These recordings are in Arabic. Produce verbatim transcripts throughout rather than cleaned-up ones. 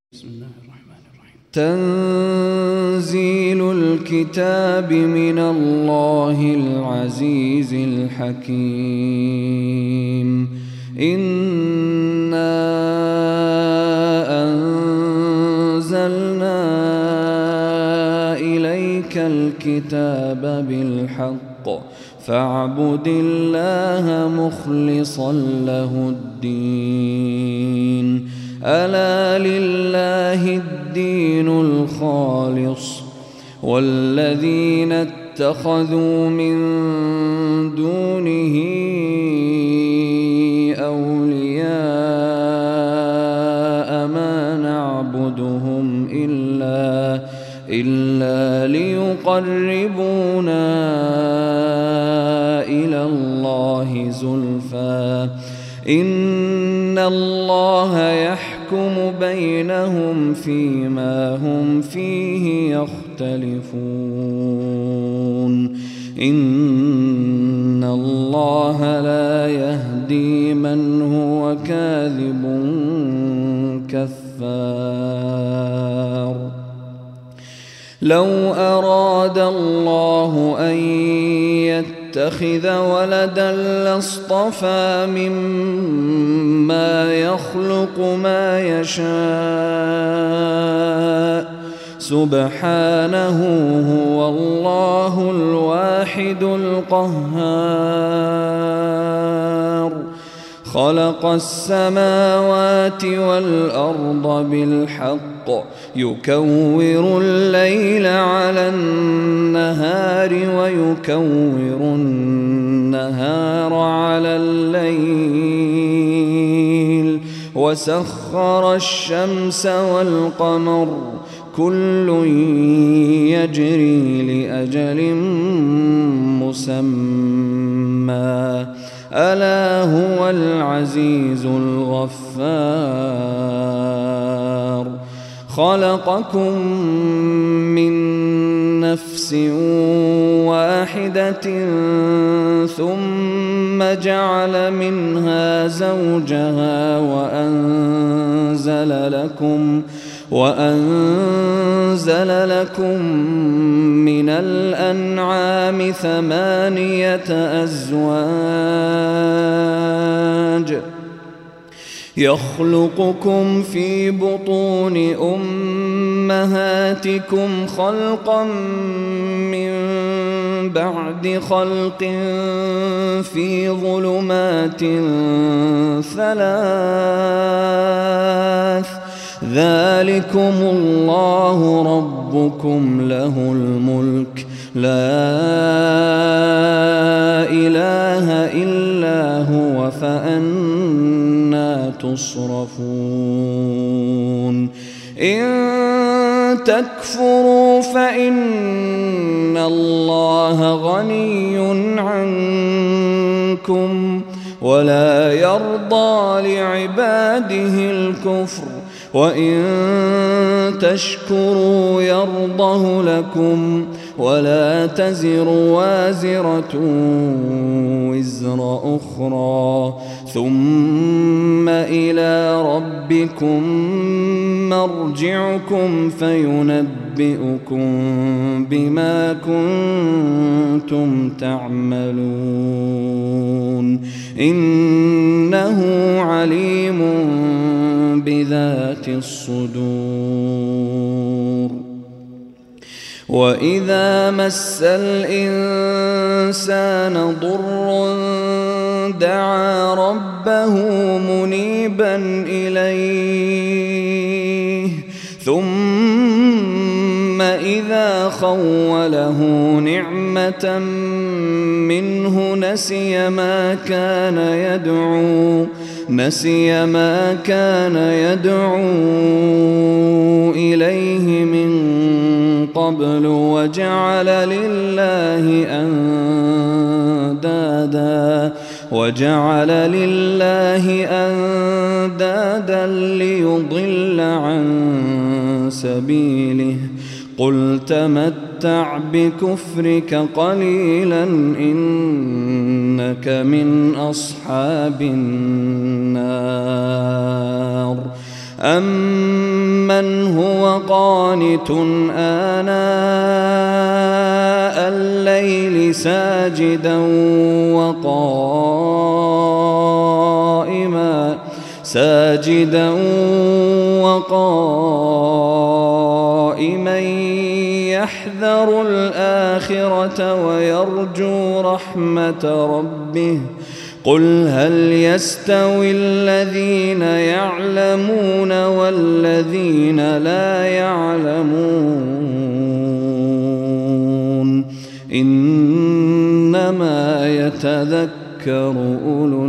بسم الله الرحمن الرحيم. تنزيل الكتاب من الله العزيز الحكيم. إنا أنزلنا إليك الكتاب بالحق فاعبد الله مخلصا له الدين. ألا لله الدين الخالص والذين اتخذوا من دونه أولياء ما نعبدهم إلا, إلا ليقربونا إلى الله زلفى إن الله يحكم بينهم فيما هم فيه يختلفون. إن الله لا يهدي من هو كاذب كفار. لو أراد الله أن يتخذ ولدا لاصطفى مما يخلق ما يشاء سبحانه هو الله الواحد القهار. خلق السماوات والأرض بالحق يكور الليل على النهار ويكور النهار على الليل وسخر الشمس والقمر كل يجري لأجل مسمى ألا هو العزيز الغفار. خلقكم من نفس واحدة ثم جعل منها زوجها وأنزل لكم وأنزل لكم من الأنعام ثمانية أزواج يخلقكم في بطون أمهاتكم خلقا من بعد خلق في ظلمات ثلاث ذلكم الله ربكم له الملك لا إله إلا هو فأنى تصرفون. إن تكفروا فإن الله غني عنكم ولا يرضى لعباده الكفر وإن تشكروا يرضه لكم ولا تزر وازرة وزر أخرى ثم إلى ربكم مرجعكم فينبئكم بما كنتم تعملون إنه عليم بذات الصدور. وإذا مس الإنسان ضر دعا ربه منيبا إليه ثم إذا خوله نعمة منه نسي ما كان يدعو نسي ما كان يدعو إليه من قبل وجعل لله أندادا وجعل لله أندادا ليضل عن سبيله قل تمتع بكفرك قليلا إنك من أصحاب النار. أَمَّنْ هُوَ قَانِتٌ آنَاءَ اللَّيْلِ سَاجِدًا وَقَائِمًا سَاجِدًا وَقَائِمًا يَحْذَرُ الْآخِرَةَ وَيَرْجُو رَحْمَةَ رَبِّهِ قُلْ هَلْ يَسْتَوِي الَّذِينَ يَعْلَمُونَ وَالَّذِينَ لَا يَعْلَمُونَ إِنَّمَا يَتَذَكَّرُ أُولُو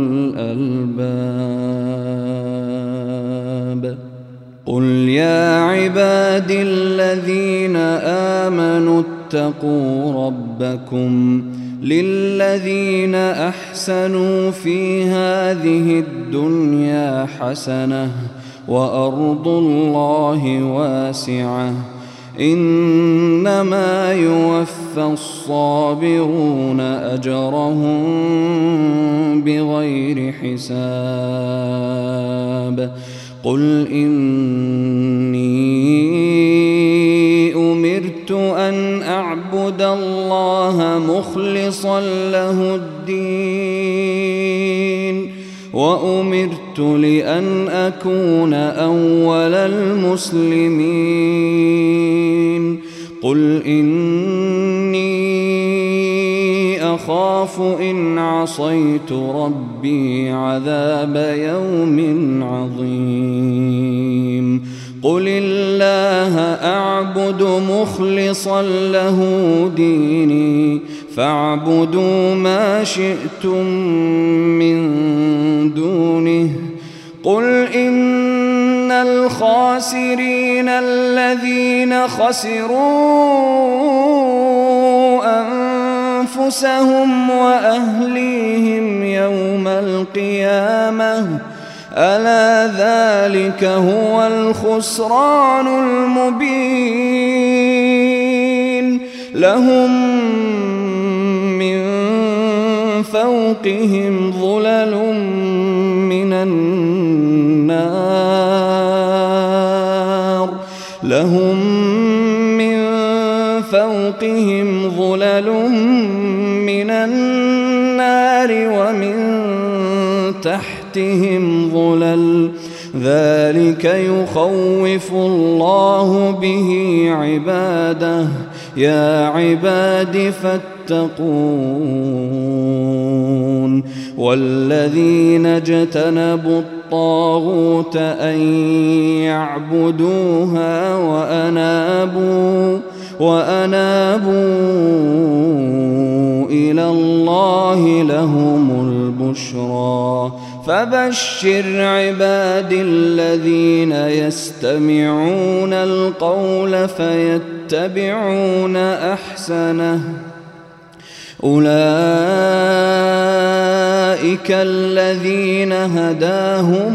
الْأَلْبَابِ قُلْ يَا عِبَادِي الَّذِينَ آمَنُوا اتَّقُوا رَبَّكُمْ لِلَّذِينَ أَحْسَنُوا فِي هَذِهِ الدُّنْيَا حَسَنَةٌ وَأَرْضُ اللَّهِ وَاسِعَةٌ إِنَّمَا يُوَفَّى الصَّابِرُونَ أَجْرَهُم بِغَيْرِ حِسَابٍ قُلْ إِنِّي أُمِرْتُ أَنْ أَعْبُدَ اللَّهَ مُخْلِصًا لَهُ الدِّينَ وَأُمِرْتُ لِأَنْ أَكُونَ أَوَّلَ الْمُسْلِمِينَ قُلْ إِنِّي أَخَافُ إِنْ عَصَيْتُ رَبِّي عَذَابَ يَوْمٍ عَظِيمٍ قُلِ اللَّهَ أَعْبُدُ مُخْلِصًا لَهُ دِينِي فاعبدوا ما شئتم من دونه قل إن الخاسرين الذين خسروا أنفسهم وأهليهم يوم القيامة ألا ذلك هو الخسران المبين لهم من فوقهم ظلل من النار لهم من فوقهم ظلل من النار ومن تحتهم ظلل ذلك يخوف الله به عباده يا عباد فاتقون والذين اجتنبوا الطاغوت أن يعبدوها وأنابوا وأنابوا إلى الله لهم البشرى فبشر عبادي الذين يستمعون القول فيتبعون أحسنه أولئك الذين هداهم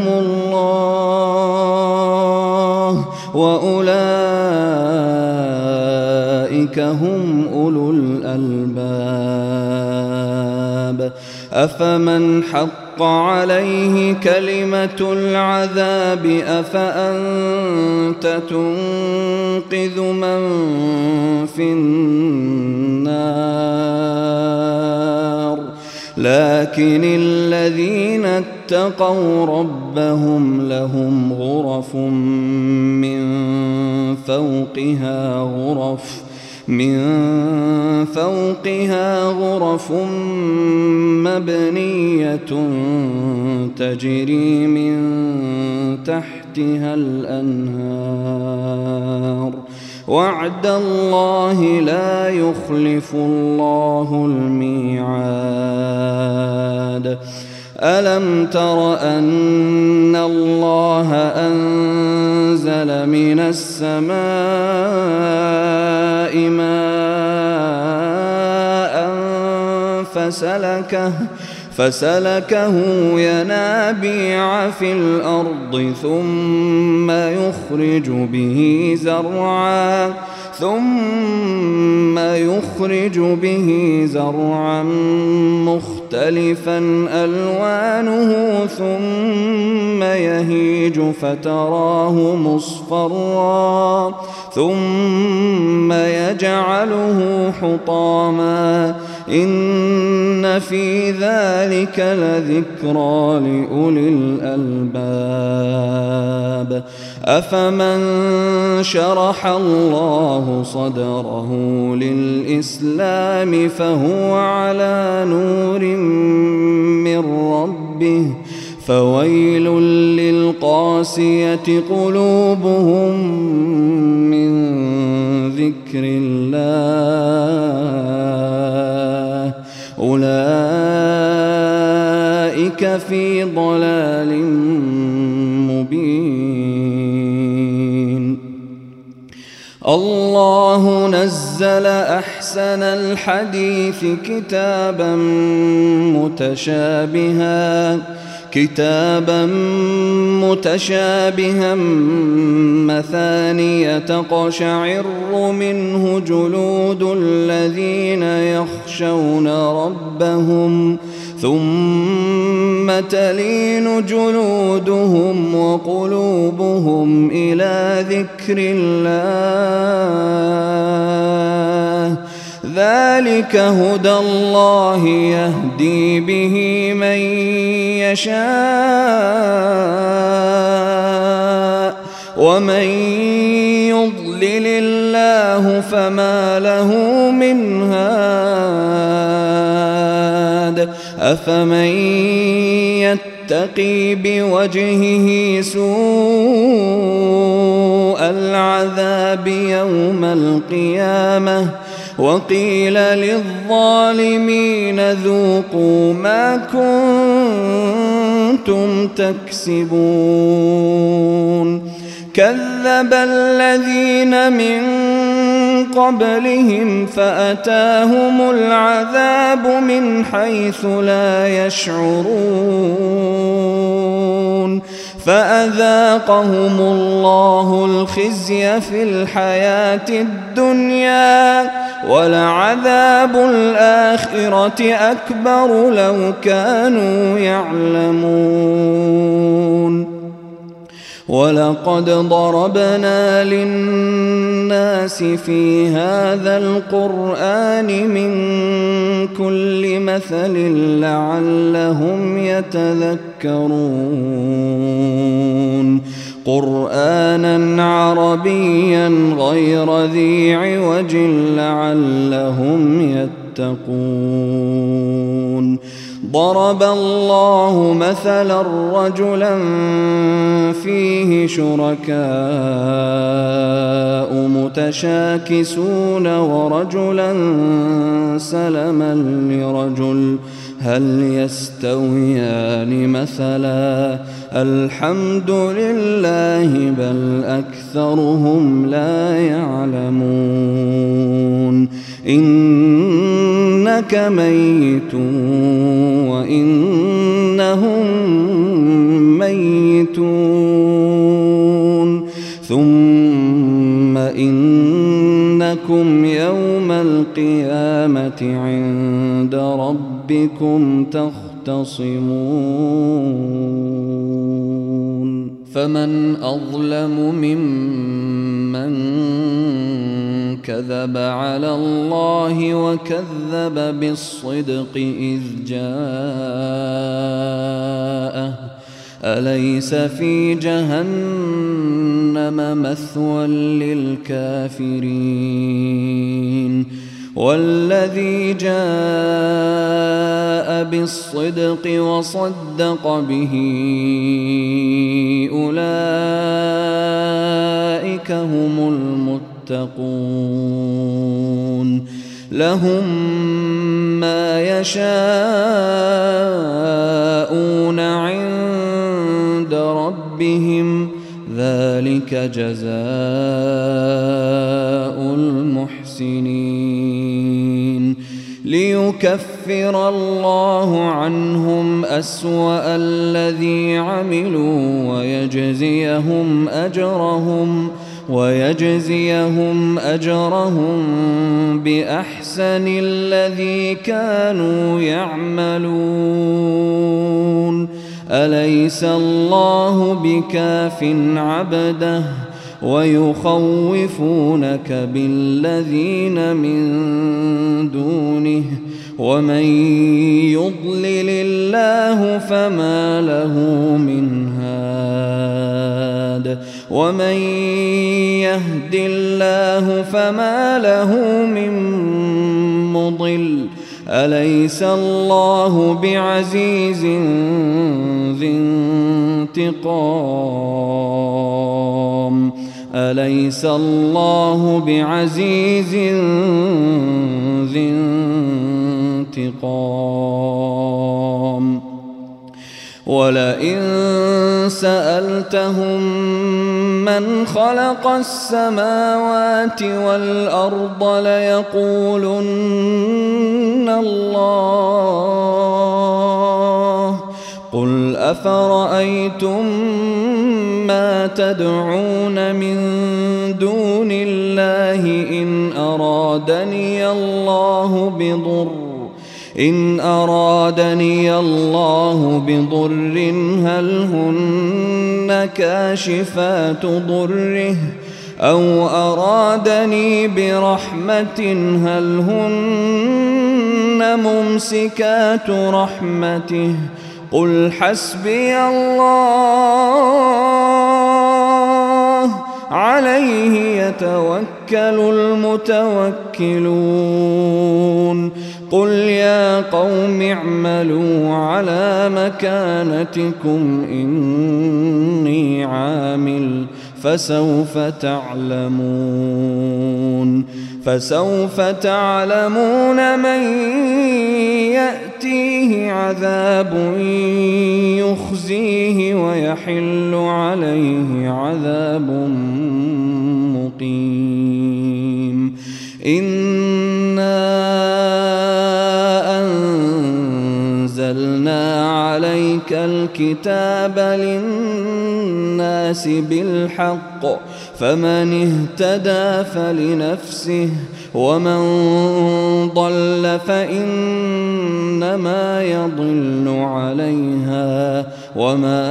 الله وأولئك هم أولو الألباب أفمن حق عليه كلمة العذاب أفأنت تنقذ من في النار لكن الذين اتقوا ربهم لهم غرف من فوقها غرف من فوقها غرف مبنية تجري من تحتها الأنهار وعد الله لا يخلف الله الميعاد ألم تر أن الله أنزل من السماء ماء فسلكه فسلكه ينابيع في الأرض ثم يخرج به زرعا ثم يخرج به زرعا مختلفا مختلفا ألوانه ثم يهيج فتراه مصفرا ثم يجعله حطاما إن في ذلك لذكرى لأولي الألباب أفمن شرح الله صدره للإسلام فهو على نور من ربه فويل للقاسية قلوبهم من ذكر الله أولئك في ضلال مبين. الله نزل أحسن الحديث كتابا متشابها كتابا متشابها مثانية تقشعر منه جلود الذين يخشون ربهم ثم تلين جلودهم وقلوبهم إلى ذكر الله ذلك هدى الله يهدي به من يشاء ومن يضلل الله فما له من هاد أفمن يتقي بوجهه سوء العذاب يوم القيامة وقيل للظالمين ذوقوا ما كنتم تكسبون كذب الذين من قبلهم فأتاهم العذاب من حيث لا يشعرون فأذاقهم الله الخزي في الحياة الدنيا ولعذاب الآخرة أكبر لو كانوا يعلمون ولقد ضربنا للناس في هذا القرآن من كل مثل لعلهم يتذكرون قرآنا عربيا غير ذي عوج لعلهم يتقون ضرب الله مثلا رجلا فيه شركاء متشاكسون ورجلا سلما لرجل هل يستويان مثلا الحمد لله بل أكثرهم لا يعلمون إنك ميت وإنهم ميتون ثم إنكم يوم القيامة عند ربكم تختصمون فمن أظلم ممن كذب على الله وكذب بالصدق إذ جاءه أليس في جهنم مثوى للكافرين والذي جاء بالصدق وصدق به أولئك هم المتقون لهم ما يشاءون عند ربهم ذلك جزاء المحسنين ليكفر الله عنهم أسوأ الذي عملوا ويجزيهم أجرهم ويجزيهم أجرهم بأحسن الذي كانوا يعملون. أليس الله بكاف عبده ويخوفونك بالذين من دونه ومن يضلل الله فما له من هاد ومن يهد الله فما له من مضل. أليس الله بعزيز ذي انتقام أليس الله بعزيز ذي انتقام ولئن سألتهم من خلق السماوات والأرض ليقولن الله قل أفرأيتم ما تدعون من دون الله إن أرادني الله بضر إن أرادني الله بضر هل هن كاشفات ضره أو أرادني برحمة هل هن ممسكات رحمته قل حسبي الله عليه يتوكل المتوكلون. قل يا قوم اعملوا على مكانتكم إني عامل فسوف تعلمون فسوف تعلمون من يأتيه عذاب يخزيه ويحل عليه عذاب مقيم. إنا أنزلنا عليك الكتاب للناس بالحق فمن اهتدى فلنفسه ومن ضل فإنما يضل عليها وما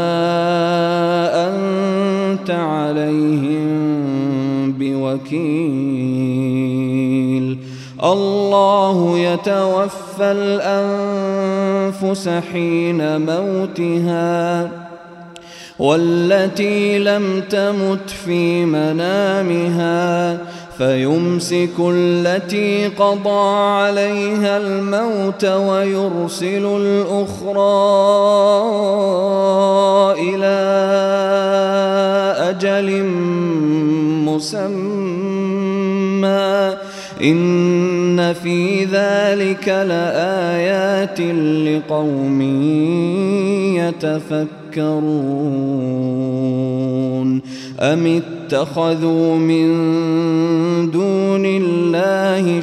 أنت عليهم بوكيل. الله يتوفى الأنفس حين موتها والتي لم تمت في منامها فيمسك التي قضى عليها الموت ويرسل الأخرى إلى أجل مسمى إن في ذلك لآيات لقوم يتفكرون. أم اتخذوا من دون الله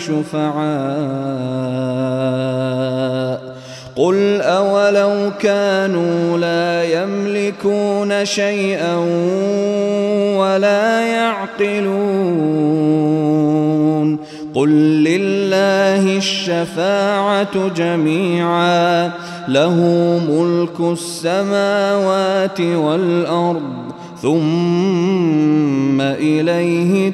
شفعاء قل أولو كانوا لا يملكون شيئا ولا يعقلون قل لله الشفاعة جميعا له ملك السماوات والأرض ثم إليه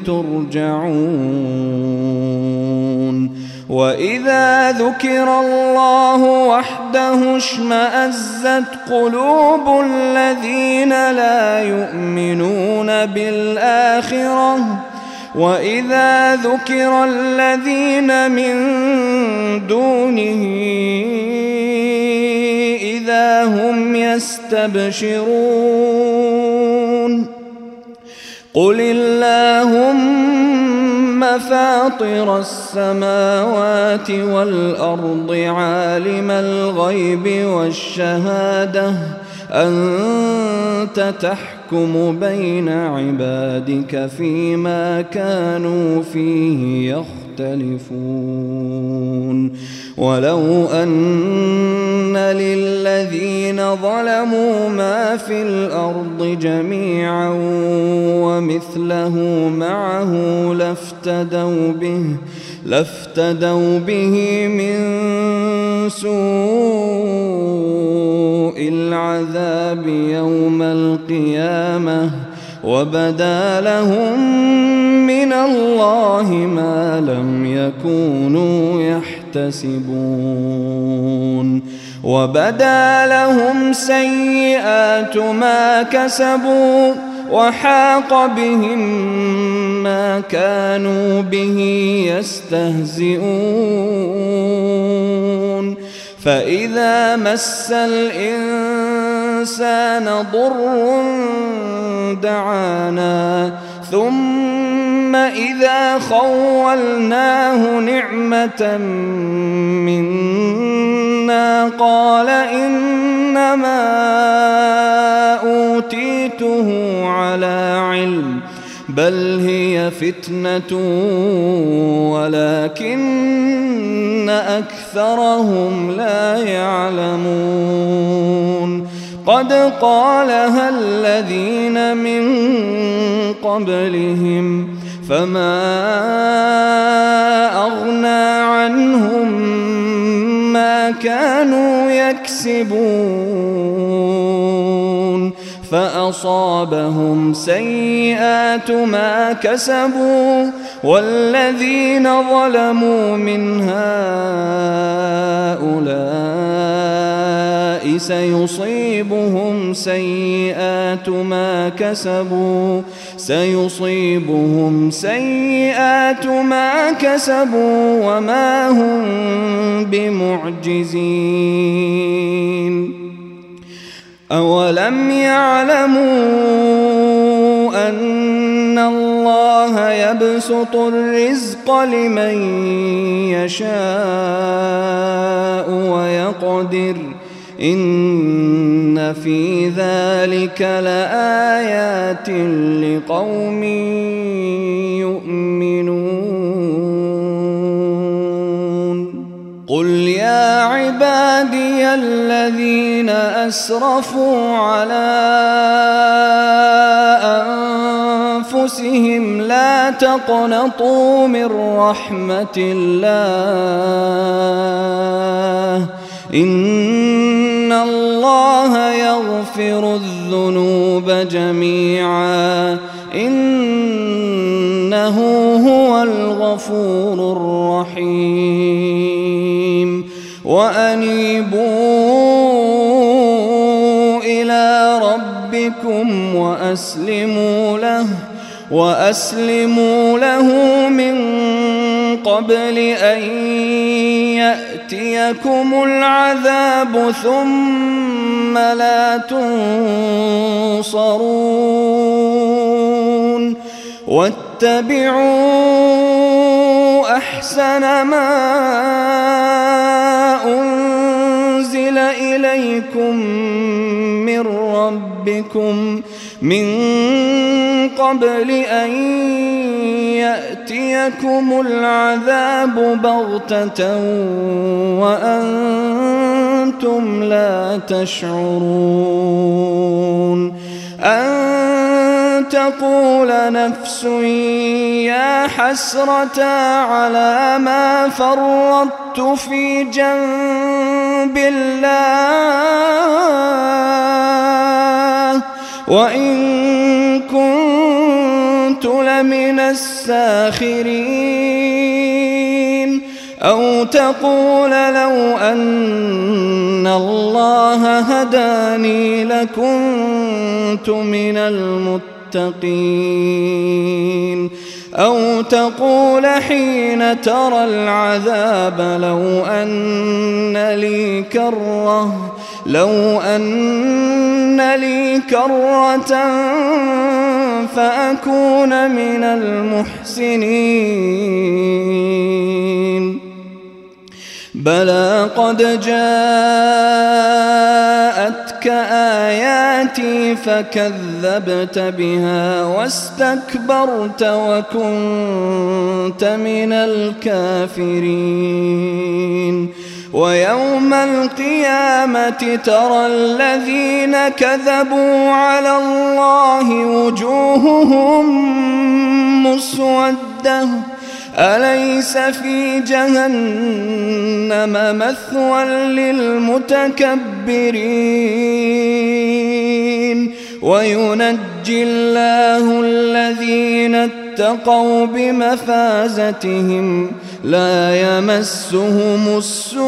ترجعون. وإذا ذكر الله وحده اشمأزت قلوب الذين لا يؤمنون بالآخرة وإذا ذكر الذين من دونه إذا هم يستبشرون. قل اللهم فاطر السماوات والأرض عالم الغيب والشهادة أنت تحكم بين عبادك فيما كانوا فيه يختلفون يختلفون ولو أن للذين ظلموا ما في الأرض جميعا ومثله معه لافتدوا به لافتدوا به من سوء العذاب يوم القيامة وبدا لهم من الله ما لم يكونوا يحتسبون وبدا لهم سيئات ما كسبوا وحاق بهم ما كانوا به يستهزئون فإذا مس الإنسان ضر دعانا ثم إذا خولناه نعمة منا قال إنما أوتيته على علم بل هي فتنة ولكن أكثرهم لا يعلمون قد قالها الذين من قبلهم فما أغنى عنهم ما كانوا يكسبون فأصابهم سيئات ما كسبوا والذين ظلموا من هؤلاء سيصيبهم سيئات ما كسبوا سيصيبهم سيئات ما كسبوا وما هم بمعجزين أولم يعلموا أن الله يبسط الرزق لمن يشاء ويقدر إن في ذلك لآيات لقوم يؤمنون قل يا عبادي الذين أسرفوا على أنفسهم لا تقنطوا من رحمة الله إن الله يغفر الذنوب جميعا إنه هو الغفور الرحيم وأنيبوا إلى ربكم وأسلموا له وأسلموا له من قبل أن يأتيكم العذاب ثم لا تنصرون واتبعوا أحسن ما أنزل إليكم من ربكم من قبل أن يأتيكم العذاب بغتة وأنتم لا تشعرون أن تقول نفس يا حسرة على ما فرطت في جنب الله وإن كنت لمن الساخرين أو تقول لو أن الله هداني لكنت من المتقين أو تقول حين ترى العذاب لو أن لي كرة لو أن لي كرة فأكون من المحسنين بلى قد جاءتك آياتي فكذبت بها واستكبرت وكنت من الكافرين ويوم القيامة ترى الذين كذبوا على الله وجوههم مسودة أليس في جهنم مثوى للمتكبرين وينجي الله الذين اتقوا بمفازتهم لا يمسهم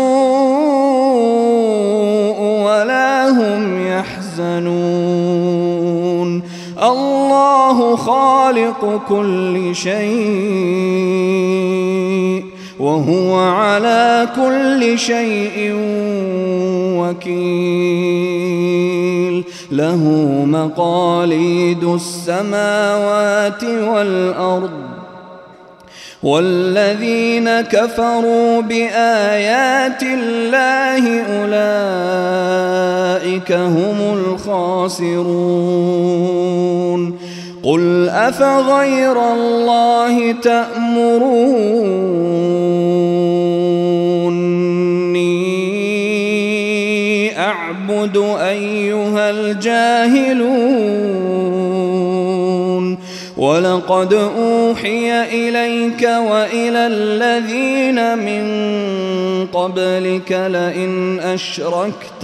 السوء ولا هم يحزنون الله خالق كل شيء وهو على كل شيء وكيل له مقاليد السماوات والأرض والذين كفروا بآيات الله أولئك هم الخاسرون قل أفغير الله تأمروني أعبد أيها الجاهلون ولقد أوحي إليك وإلى الذين من قبلك لئن أشركت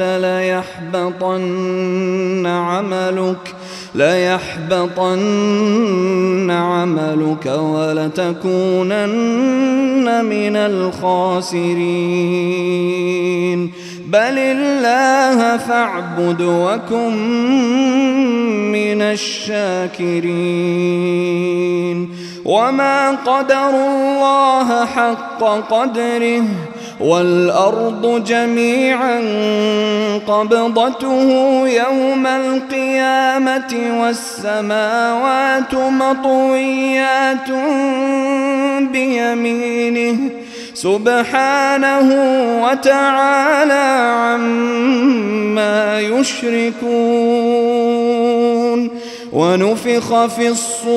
ليحبطن عملك ليحبطن عملك ولتكونن من الخاسرين بل الله فاعبد وكن من الشاكرين وما قدروا الله حق قدره والأرض جميعا قبضته يوم القيامة والسماوات مطويات بيمينه سبحانه وتعالى عما يشركون ونفخ في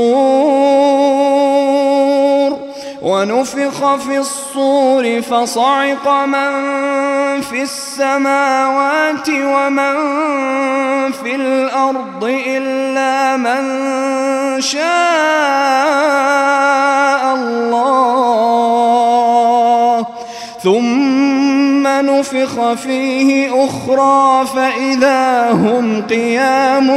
الصور ونفخ في الصور فصعق من في السماوات ومن في الأرض إلا من شاء الله ثم نفخ فيه أخرى فإذا هم قيام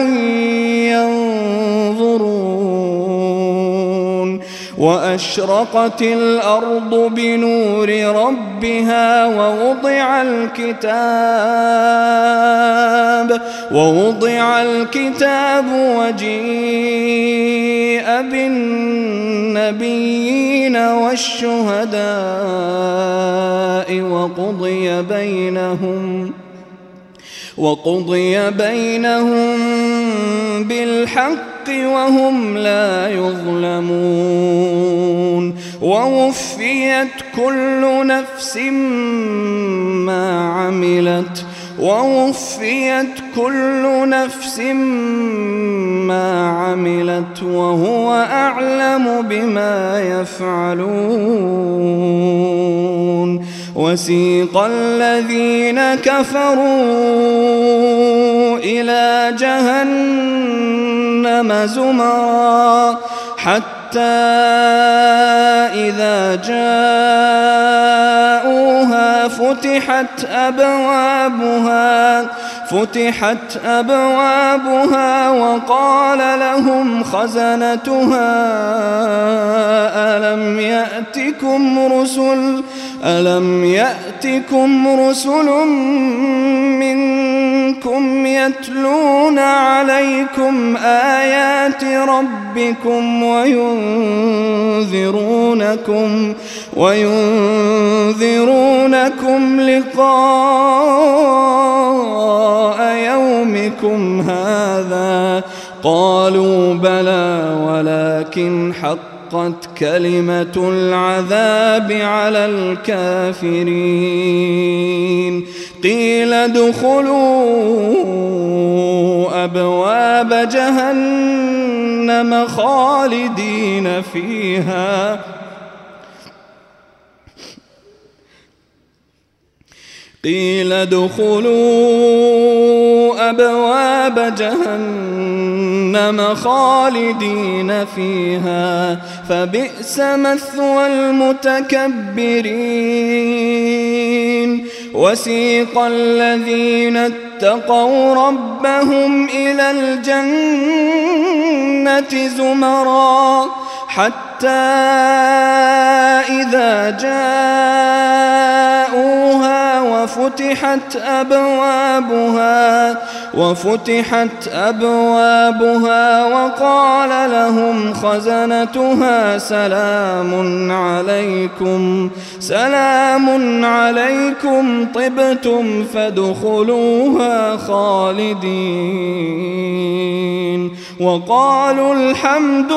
ينظرون وأشرقت الأرض بنور ربها ووضع الكتاب ووضع الكتاب وجيء بالنبيين والشهداء وقضي بينهم وقضي بينهم بالحق وهم لا يظلمون ووفيت كل نفس ما عملت ووفيت كل نفس ما عملت وهو أعلم بما يفعلون وسيق الذين كفروا إلى جهنم زمرا حتى إذا جاءوها فتحت أبوابها فتحت أبوابها وقال لهم خزنتها ألم يأتكم رسل ألم يأتكم رسل منكم يتلون عليكم آيات ربكم وينذرونكم وينذرونكم لقاء يومكم هذا قالوا بلى ولكن حقت كلمة العذاب على الكافرين قيل ادخلوا أبواب جهنم خالدين فيها قيل ادخلوا أبواب جهنم خالدين فيها فبئس مثوى المتكبرين وسيق الذين اتقوا ربهم إلى الجنة زمرا حتى إذا جاءوها وفتحت أبوابها وفتحت أبوابها وقال لهم خزنتها سلام عليكم سلام عليكم طبتم فادخلوها خالدين وقالوا الحمد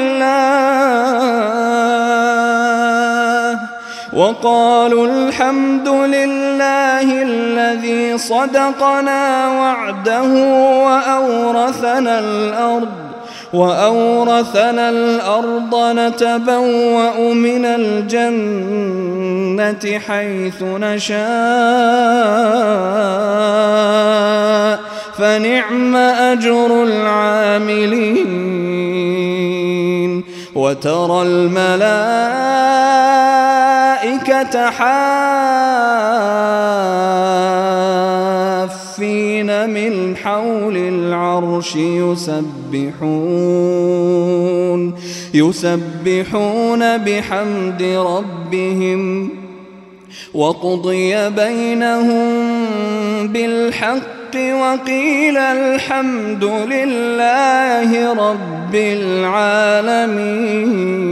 لله وقالوا الحمد لله الذي صدقنا وعده وأورثنا الأرض وأورثنا الأرض نتبوأ من الجنة حيث نشاء فنعم أجر العاملين وترى الملائكة حافين من حول العرش يسبحون يسبحون بحمد ربهم وقضي بينهم بالحق وقيل الحمد لله رب العالمين.